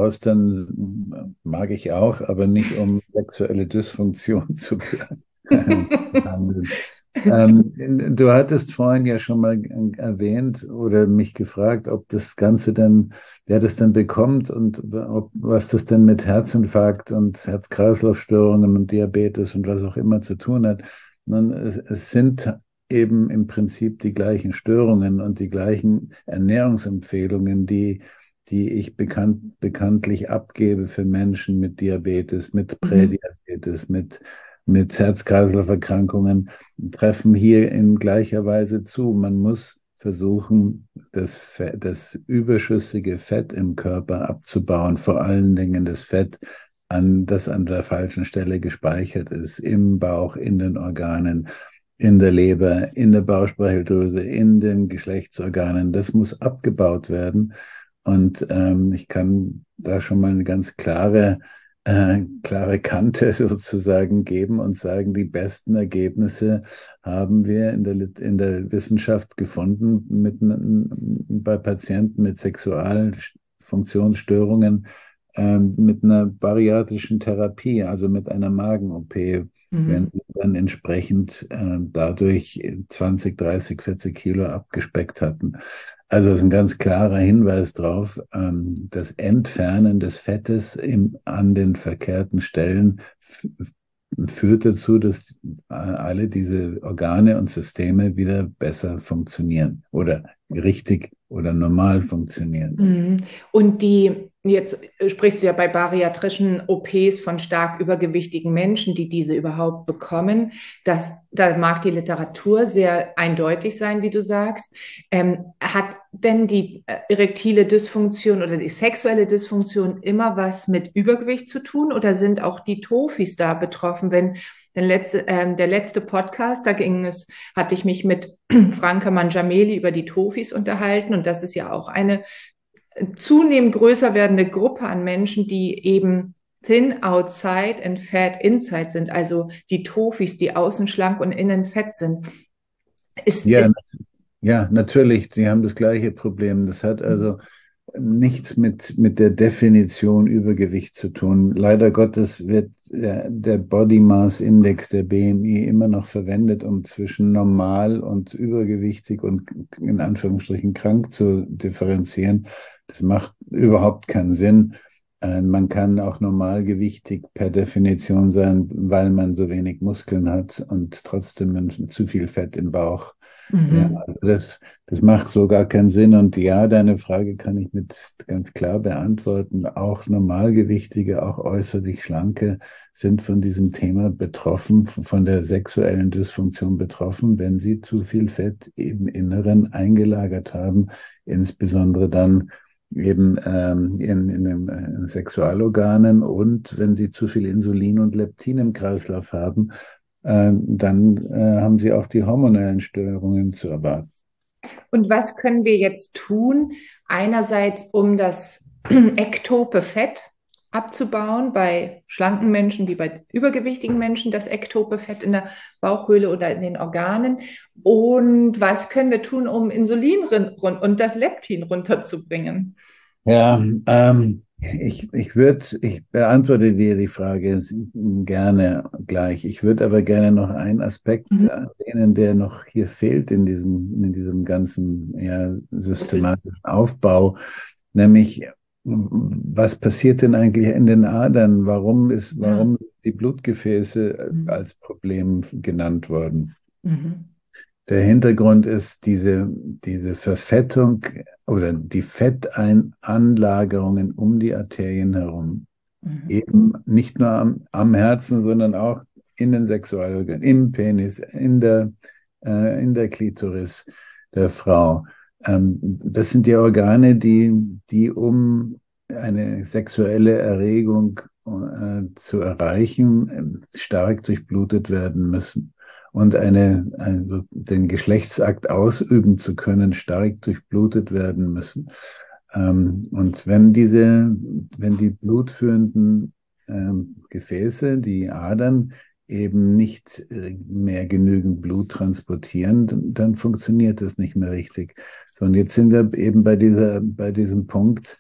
Austern mag ich auch, aber nicht um sexuelle Dysfunktion zu behandeln. Ähm, du hattest vorhin ja schon mal erwähnt oder mich gefragt, ob das Ganze denn, wer das denn bekommt und ob, was das denn mit Herzinfarkt und Herz-Kreislauf-Störungen und Diabetes und was auch immer zu tun hat. Nun, es, es sind eben im Prinzip die gleichen Störungen und die gleichen Ernährungsempfehlungen, die, die ich bekannt, bekanntlich abgebe für Menschen mit Diabetes, mit Mhm. Prädiabetes, mit mit Herz-Kreislauf-Erkrankungen treffen hier in gleicher Weise zu. Man muss versuchen, das, Fett, das überschüssige Fett im Körper abzubauen, vor allen Dingen das Fett, an, das an der falschen Stelle gespeichert ist, im Bauch, in den Organen, in der Leber, in der Bauchspeicheldrüse, in den Geschlechtsorganen. Das muss abgebaut werden. Und ähm, ich kann da schon mal eine ganz klare äh, klare Kante sozusagen geben und sagen, die besten Ergebnisse haben wir in der, Lit- in der Wissenschaft gefunden mit, n- bei Patienten mit Sexualfunktionsstörungen, ähm, mit einer bariatrischen Therapie, also mit einer Magen-O P, wenn Mhm. sie dann entsprechend äh, dadurch zwanzig, dreißig, vierzig Kilo abgespeckt hatten. Also es ist ein ganz klarer Hinweis darauf, ähm, das Entfernen des Fettes im, an den verkehrten Stellen f- führt dazu, dass äh, alle diese Organe und Systeme wieder besser funktionieren oder richtig oder normal funktionieren. Mhm. Und die, jetzt sprichst du ja bei bariatrischen O Ps von stark übergewichtigen Menschen, die diese überhaupt bekommen. Das, da mag die Literatur sehr eindeutig sein, wie du sagst. Ähm, hat denn die äh, erektile Dysfunktion oder die sexuelle Dysfunktion immer was mit Übergewicht zu tun oder sind auch die Tofis da betroffen? Wenn der letzte, ähm, der letzte Podcast, da ging es, hatte ich mich mit Franka Mangiameli über die Tofis unterhalten und das ist ja auch eine zunehmend größer werdende Gruppe an Menschen, die eben thin outside and fat inside sind, also die Tofis, die außen schlank und innen fett sind. Ist, Ja, ist ja, natürlich, die haben das gleiche Problem. Das hat also nichts mit, mit der Definition Übergewicht zu tun. Leider Gottes wird der, der Body Mass Index, der B M I, immer noch verwendet, um zwischen normal und übergewichtig und in Anführungsstrichen krank zu differenzieren. Das macht überhaupt keinen Sinn. Äh, Man kann auch normalgewichtig per Definition sein, weil man so wenig Muskeln hat und trotzdem ein- zu viel Fett im Bauch. Ja, Mhm. also das, das macht so gar keinen Sinn. Und ja, deine Frage kann ich mit ganz klar beantworten. Auch Normalgewichtige, auch äußerlich Schlanke sind von diesem Thema betroffen, von der sexuellen Dysfunktion betroffen, wenn sie zu viel Fett im Inneren eingelagert haben, insbesondere dann eben ähm, in, in den äh, Sexualorganen und wenn sie zu viel Insulin und Leptin im Kreislauf haben, äh, dann äh, haben sie auch die hormonellen Störungen zu erwarten. Und was können wir jetzt tun? Einerseits, um das ektope Fett abzubauen bei schlanken Menschen wie bei übergewichtigen Menschen, das ektope Fett in der Bauchhöhle oder in den Organen. Und was können wir tun, um Insulin run- und das Leptin runterzubringen? Ja, ähm, ich, ich würde, ich beantworte dir die Frage gerne gleich. Ich würde aber gerne noch einen Aspekt Mhm. erwähnen, der noch hier fehlt in diesem, in diesem ganzen, ja, Puzzle. systematischen Aufbau, nämlich was passiert denn eigentlich in den Adern? Warum ist, Ja. warum sind die Blutgefäße Mhm. als Problem genannt worden? Mhm. Der Hintergrund ist diese, diese Verfettung oder die Fetteinlagerungen um die Arterien herum. Mhm. Eben nicht nur am, am Herzen, sondern auch in den Sexualorganen, im Penis, in der, äh, in der Klitoris der Frau. Ähm, das sind die Organe, die, die um eine sexuelle Erregung äh, zu erreichen, äh, stark durchblutet werden müssen. Und eine, also den Geschlechtsakt ausüben zu können, stark durchblutet werden müssen. Ähm, und wenn diese, wenn die blutführenden ähm, Gefäße, die Adern, eben nicht äh, mehr genügend Blut transportieren, dann, dann funktioniert das nicht mehr richtig. So, und jetzt sind wir eben bei dieser, bei diesem Punkt,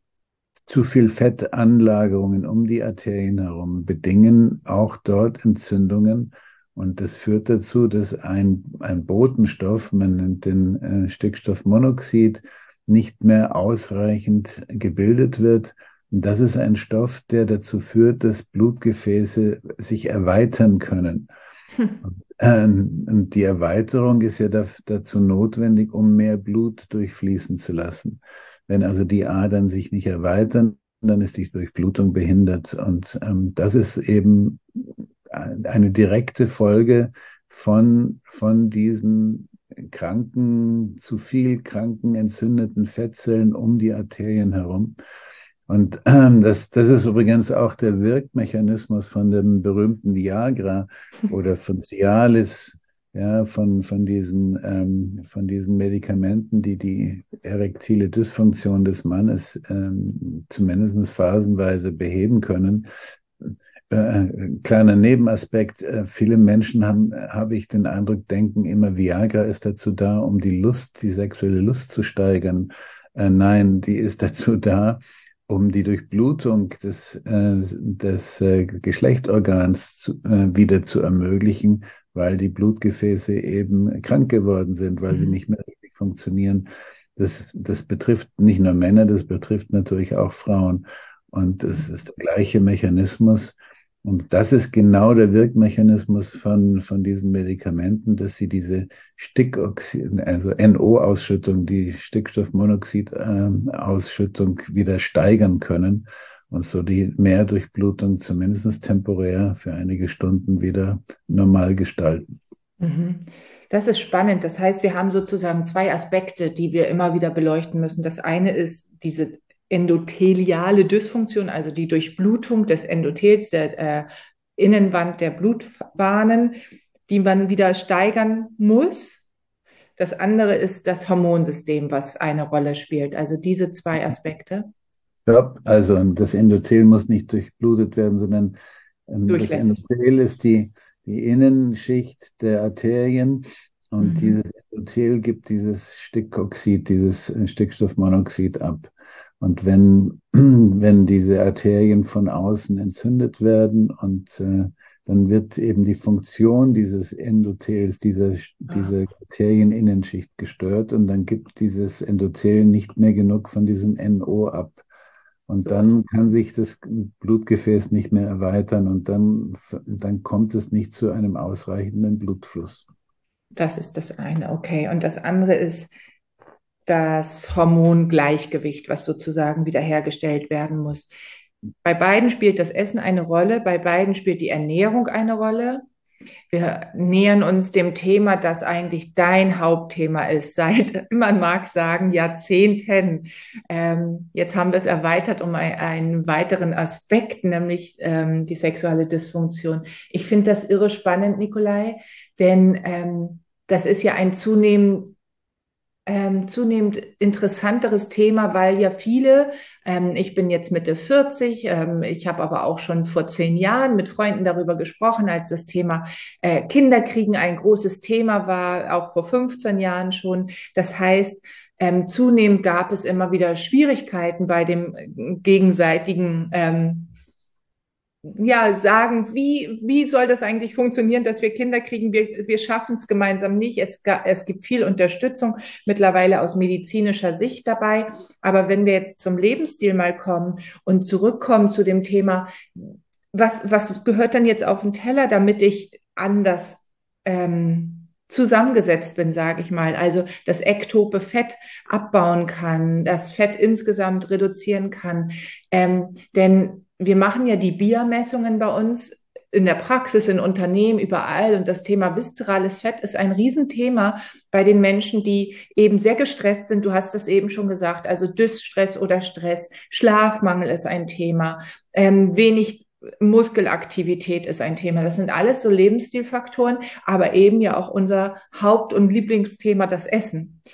zu viel Fettanlagerungen um die Arterien herum bedingen auch dort Entzündungen. Und das führt dazu, dass ein, ein Botenstoff, man nennt den äh, Stickstoffmonoxid, nicht mehr ausreichend gebildet wird. Und das ist ein Stoff, der dazu führt, dass Blutgefäße sich erweitern können. Ähm, Und die Erweiterung ist ja daf- dazu notwendig, um mehr Blut durchfließen zu lassen. Wenn also die Adern sich nicht erweitern, dann ist die Durchblutung behindert. Und ähm, das ist eben eine direkte Folge von, von diesen kranken, zu viel kranken, entzündeten Fettzellen um die Arterien herum. Und ähm, das, das ist übrigens auch der Wirkmechanismus von dem berühmten Viagra oder von Cialis, ja, von, von diesen, ähm, von diesen Medikamenten, die die erektile Dysfunktion des Mannes ähm, zumindest phasenweise beheben können. Äh, kleiner Nebenaspekt, äh, viele Menschen haben, habe ich den Eindruck, denken immer, Viagra ist dazu da, um die Lust, die sexuelle Lust zu steigern. Äh, nein, die ist dazu da, um die Durchblutung des, äh, des äh, Geschlechtsorgans zu, äh, wieder zu ermöglichen, weil die Blutgefäße eben krank geworden sind, weil sie Mhm. nicht mehr richtig funktionieren. Das, das betrifft nicht nur Männer, das betrifft natürlich auch Frauen. Und es ist der gleiche Mechanismus. Und das ist genau der Wirkmechanismus von, von diesen Medikamenten, dass sie diese Stickoxid, also N O-Ausschüttung, die Stickstoffmonoxid-Ausschüttung wieder steigern können und so die Mehrdurchblutung zumindest temporär für einige Stunden wieder normal gestalten. Mhm. Das ist spannend. Das heißt, wir haben sozusagen zwei Aspekte, die wir immer wieder beleuchten müssen. Das eine ist diese endotheliale Dysfunktion, also die Durchblutung des Endothels, der äh, Innenwand der Blutbahnen, die man wieder steigern muss. Das andere ist das Hormonsystem, was eine Rolle spielt. Also diese zwei Aspekte Ja, also das Endothel muss nicht durchblutet werden, sondern ähm, das durchlässig. Endothel ist die, die Innenschicht der Arterien Und Mhm. dieses Endothel gibt dieses Stickoxid, dieses äh, Stickstoffmonoxid ab. Und wenn, wenn diese Arterien von außen entzündet werden und äh, dann wird eben die Funktion dieses Endothels, dieser, Ah, dieser Arterieninnenschicht gestört und dann gibt dieses Endothel nicht mehr genug von diesem N O ab. Und so. dann kann sich das Blutgefäß nicht mehr erweitern und dann, dann kommt es nicht zu einem ausreichenden Blutfluss. Das ist das eine, okay. Und das andere ist das Hormongleichgewicht, was sozusagen wiederhergestellt werden muss. Bei beiden spielt das Essen eine Rolle, bei beiden spielt die Ernährung eine Rolle. Wir nähern uns dem Thema, das eigentlich dein Hauptthema ist, seit, man mag sagen, Jahrzehnten. Ähm, jetzt haben wir es erweitert um ein, einen weiteren Aspekt, nämlich ähm, die sexuelle Dysfunktion. Ich finde das irre spannend, Nikolai, denn ähm, das ist ja ein zunehmend ähm, zunehmend interessanteres Thema, weil ja viele, ähm, ich bin jetzt Mitte vierzig, ähm, ich habe aber auch schon vor zehn Jahren mit Freunden darüber gesprochen, als das Thema äh, Kinderkriegen ein großes Thema war, auch vor fünfzehn Jahren schon. Das heißt, ähm, zunehmend gab es immer wieder Schwierigkeiten bei dem äh, gegenseitigen ähm, ja, sagen, wie, wie soll das eigentlich funktionieren, dass wir Kinder kriegen? Wir, wir schaffen es gemeinsam nicht. Es, es gibt viel Unterstützung mittlerweile aus medizinischer Sicht dabei. Aber wenn wir jetzt zum Lebensstil mal kommen und zurückkommen zu dem Thema, was, was gehört dann jetzt auf den Teller, damit ich anders ähm, zusammengesetzt bin, sage ich mal. Also das ektope Fett abbauen kann, das Fett insgesamt reduzieren kann. Ähm, denn wir machen ja die B I A-Messungen bei uns in der Praxis, in Unternehmen, überall. Und das Thema viszerales Fett ist ein Riesenthema bei den Menschen, die eben sehr gestresst sind. Du hast es eben schon gesagt, also Dysstress oder Stress. Schlafmangel ist ein Thema. Ähm, wenig Muskelaktivität ist ein Thema. Das sind alles so Lebensstilfaktoren, aber eben ja auch unser Haupt- und Lieblingsthema, das Essen.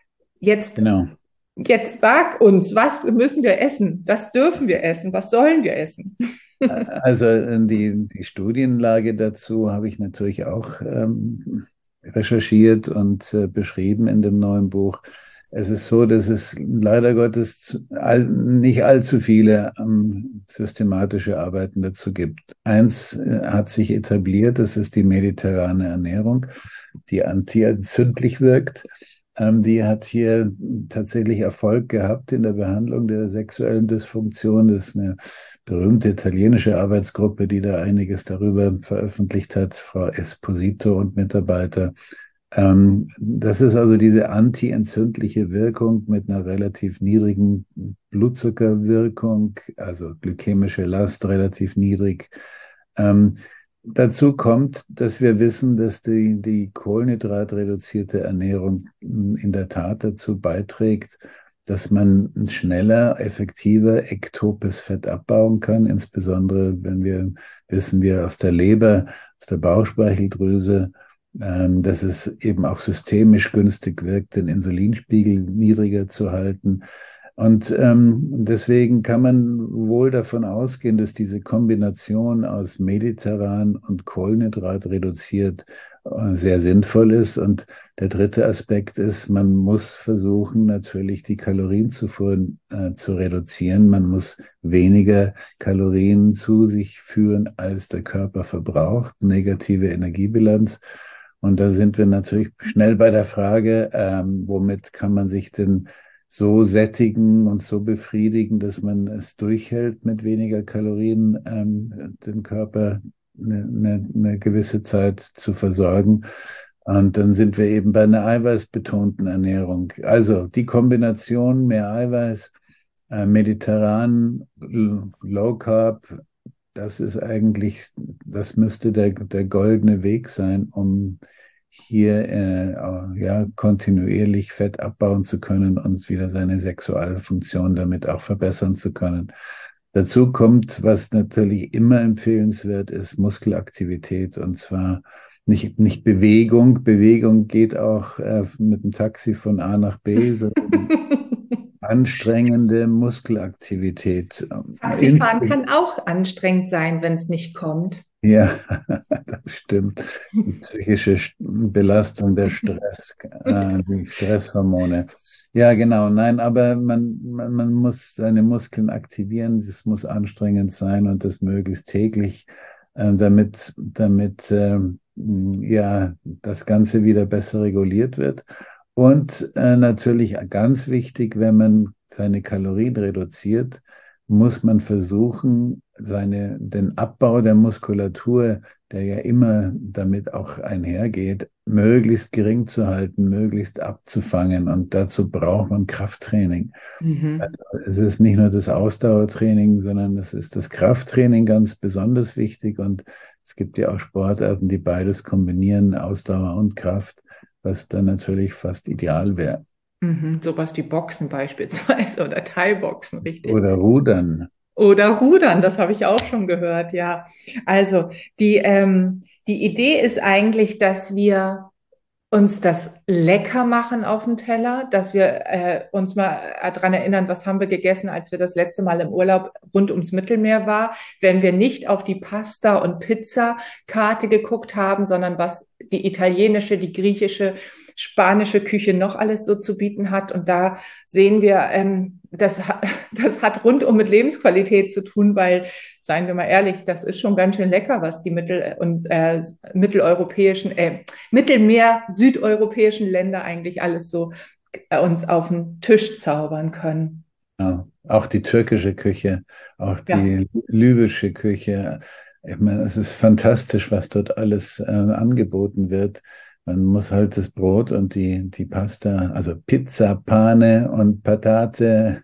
Jetzt Genau. Jetzt sag uns, was müssen wir essen? Was dürfen wir essen? Was sollen wir essen? Also äh, die, die Studienlage dazu habe ich natürlich auch ähm, recherchiert und äh, beschrieben in dem neuen Buch. Es ist so, dass es leider Gottes zu- all, nicht allzu viele ähm, systematische Arbeiten dazu gibt. Eins äh, hat sich etabliert, das ist die mediterrane Ernährung, die antientzündlich wirkt. Ähm, die hat hier tatsächlich Erfolg gehabt in der Behandlung der sexuellen Dysfunktion. Das ist eine berühmte italienische Arbeitsgruppe, die da einiges darüber veröffentlicht hat, Frau Esposito und Mitarbeiter. Ähm, das ist also diese antientzündliche Wirkung mit einer relativ niedrigen Blutzuckerwirkung, also glykämische Last relativ niedrig. Ähm, Dazu kommt, dass wir wissen, dass die, die kohlenhydratreduzierte Ernährung in der Tat dazu beiträgt, dass man schneller, effektiver ektopes Fett abbauen kann, insbesondere wenn wir wissen wir aus der Leber, aus der Bauchspeicheldrüse, ähm, dass es eben auch systemisch günstig wirkt, den Insulinspiegel niedriger zu halten. Und ähm, deswegen kann man wohl davon ausgehen, dass diese Kombination aus mediterran und Kohlenhydrat reduziert äh, sehr sinnvoll ist. Und der dritte Aspekt ist, man muss versuchen, natürlich die Kalorienzufuhr äh, zu reduzieren. Man muss weniger Kalorien zu sich führen, als der Körper verbraucht. Negative Energiebilanz. Und da sind wir natürlich schnell bei der Frage, ähm, womit kann man sich denn so sättigen und so befriedigen, dass man es durchhält, mit weniger Kalorien ähm, den Körper eine, eine, eine gewisse Zeit zu versorgen. Und dann sind wir eben bei einer eiweißbetonten Ernährung. Also die Kombination mehr Eiweiß, äh, mediterran, Low Carb, das ist eigentlich, das müsste der, der goldene Weg sein, um hier äh, ja, kontinuierlich Fett abbauen zu können und wieder seine Sexualfunktion damit auch verbessern zu können. Dazu kommt, was natürlich immer empfehlenswert ist, Muskelaktivität und zwar nicht, nicht Bewegung. Bewegung geht auch äh, mit dem Taxi von A nach B, sondern anstrengende Muskelaktivität. Taxifahren In, kann auch anstrengend sein, wenn es nicht kommt. Ja, das stimmt. Die psychische St- Belastung, der Stress, äh, die Stresshormone. Ja, genau. Nein, aber man, man, man muss seine Muskeln aktivieren. Das muss anstrengend sein und das möglichst täglich, äh, damit, damit ähm, ja, das Ganze wieder besser reguliert wird. Und äh, natürlich ganz wichtig, wenn man seine Kalorien reduziert, muss man versuchen, seine, den Abbau der Muskulatur, der ja immer damit auch einhergeht, möglichst gering zu halten, möglichst abzufangen. Und dazu braucht man Krafttraining. Mhm. Also es ist nicht nur das Ausdauertraining, sondern es ist das Krafttraining ganz besonders wichtig. Und es gibt ja auch Sportarten, die beides kombinieren, Ausdauer und Kraft, was dann natürlich fast ideal wäre. Mhm. Sowas wie Boxen beispielsweise oder Thai-Boxen, richtig. Oder Rudern. Oder Rudern, das habe ich auch schon gehört, ja. Also die, ähm, die Idee ist eigentlich, dass wir uns das lecker machen auf dem Teller, dass wir äh, uns mal daran erinnern, was haben wir gegessen, als wir das letzte Mal im Urlaub rund ums Mittelmeer war, wenn wir nicht auf die Pasta- und Pizza-Karte geguckt haben, sondern was die italienische, die griechische, spanische Küche noch alles so zu bieten hat. Und da sehen wir, ähm, das, ha- das hat rundum mit Lebensqualität zu tun, weil, seien wir mal ehrlich, das ist schon ganz schön lecker, was die mittel- und äh, mitteleuropäischen, äh, Mittelmeer, südeuropäischen Länder eigentlich alles so äh, uns auf den Tisch zaubern können. Ja, auch die türkische Küche, auch Ja, die libysche Küche. Ich meine, es ist fantastisch, was dort alles äh, angeboten wird. Man muss halt das Brot und die, die Pasta, also Pizza, Pane und Patate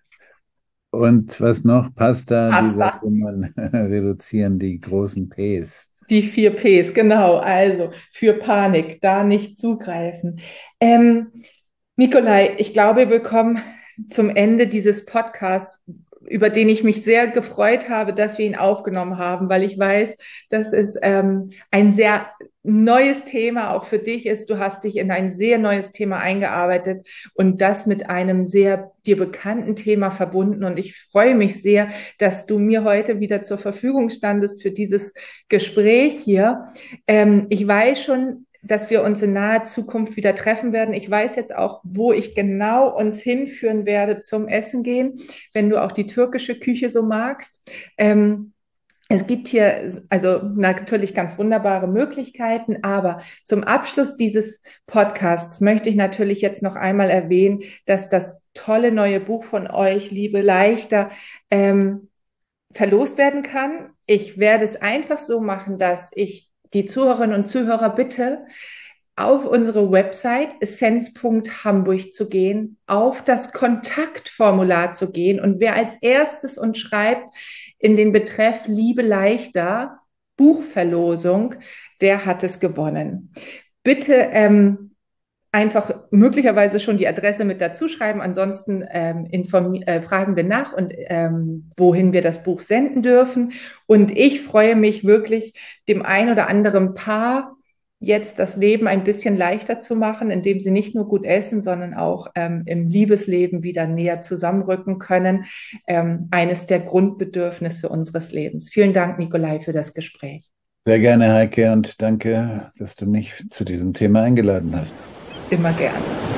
und was noch? Pasta, die sollte Pasta. man reduzieren, die großen Ps. Die vier Ps, genau. Also für Panik, da nicht zugreifen. Ähm, Nikolai, ich glaube, wir kommen zum Ende dieses Podcasts, über den ich mich sehr gefreut habe, dass wir ihn aufgenommen haben, weil ich weiß, dass es ähm, ein sehr neues Thema auch für dich ist. Du hast dich in ein sehr neues Thema eingearbeitet und das mit einem sehr dir bekannten Thema verbunden. Und ich freue mich sehr, dass du mir heute wieder zur Verfügung standest für dieses Gespräch hier. Ähm, ich weiß schon, dass wir uns in naher Zukunft wieder treffen werden. Ich weiß jetzt auch, wo ich genau uns hinführen werde zum Essen gehen, wenn du auch die türkische Küche so magst. Ähm, es gibt hier also natürlich ganz wunderbare Möglichkeiten, aber zum Abschluss dieses Podcasts möchte ich natürlich jetzt noch einmal erwähnen, dass das tolle neue Buch von euch, Liebe leichter, ähm, verlost werden kann. Ich werde es einfach so machen, dass ich die Zuhörerinnen und Zuhörer bitte, auf unsere Website essenz Punkt hamburg zu gehen, auf das Kontaktformular zu gehen und wer als erstes uns schreibt in den Betreff Liebe leichter, Buchverlosung, der hat es gewonnen. Bitte ähm, einfach möglicherweise schon die Adresse mit dazu schreiben. Ansonsten ähm, informi- äh, fragen wir nach und ähm, wohin wir das Buch senden dürfen. Und ich freue mich wirklich, dem ein oder anderen Paar jetzt das Leben ein bisschen leichter zu machen, indem sie nicht nur gut essen, sondern auch ähm, im Liebesleben wieder näher zusammenrücken können. Ähm, eines der Grundbedürfnisse unseres Lebens. Vielen Dank, Nikolai, für das Gespräch. Sehr gerne, Heike, und danke, dass du mich zu diesem Thema eingeladen hast. Immer gerne.